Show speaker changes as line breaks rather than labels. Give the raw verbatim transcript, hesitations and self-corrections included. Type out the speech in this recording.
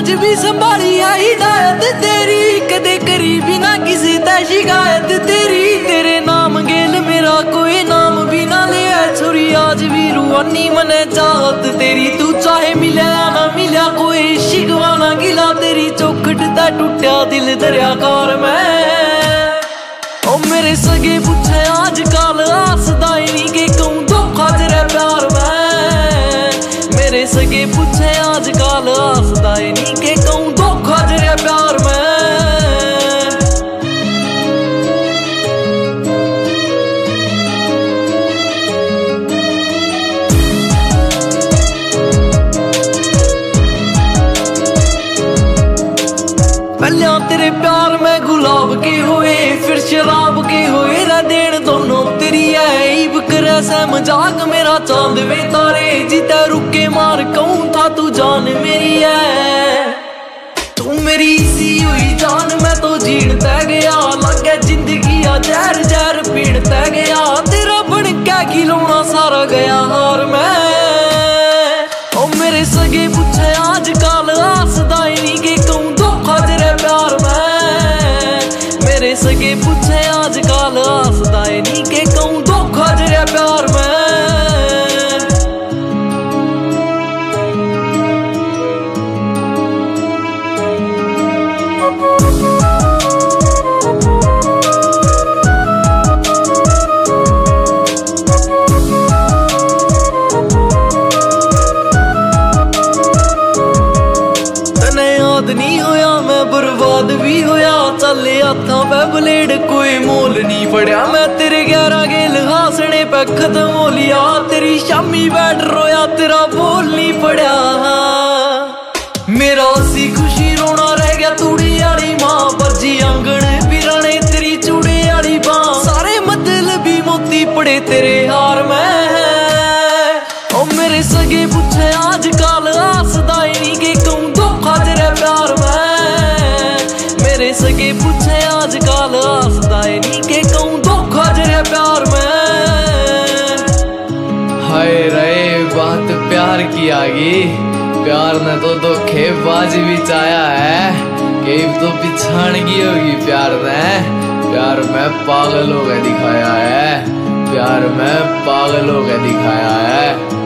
आज भी संभाली है हिदायत तेरी, कदे करी बिना किसी ते शिकायत तेरी। तेरे नाम गेल मेरा कोई नाम भी ना लिया छोरी, आज भी रूहानी मने चाहत तेरी। तू चाहे मिले ना मिला कोई शिकवा ना गिला, तेरी चौखट ते टूटा दिल दरियाकार में। ओ मेरे सगे पूछे आज काल आसदाई नी के कहूं धोखा तेरे प्यार में। मेरे सगे पूछे आज काल आसदाई नी के कहूं धोखा तेरे प्यार में। पहले तेरे प्यार में गुलाब के हुए, फिर शराब के हुए रे देन दोनों तेरी है। ईब करे से मजाक मेरा चांद वे तारे, जीते रुके मार कहूं था तू जान मेरी है। तू मेरी सी हुई जान मैं तो जीण तै गया, लगे जिंदगी आ जहर जहर पीण तै गया। तेरा बन के खिलौना सारा गया हार में। ओ मेरे सगे पूछे आज काल आसदाई नी के कहूं धोखा तेरे प्यार में। मेरे सगे पूछे आज काल आसदाई नी के कहूं धोखा तेरे प्यार में। नहीं होया मैं बर्बाद भी होया, चले हाथा पे ब्लेड कोई मोल नहीं पड़या। मैं तेरे ग्यारह गेल हासने पे खत्म हो लिया, तेरी शामी बैठ रोया तेरा बोल नहीं पड़या। मेरा सी खुशी रोना रह गया तूड़ी आली माँ, बजी आंगन बिराने तेरी चूड़े आली बाँ। सारे मतलब भी मोती पड़े तेरे हार में। ओ मेरे सगे पूछे आज काल आसदाई नी के कहूं धोखा तेरे प्यार में। मेरे सगे पूछे आज काल आसदाई नी के कहूं धोखा तेरे प्यार में।
हाय रे बात प्यार की आगी, प्यार ने तो धोखेबाज भी चाया है, कहीं तो पिछाड़ की होगी प्यार ने। प्यार में पागल हो गए दिखाया है, प्यार में पागल हो गए दिखाया है।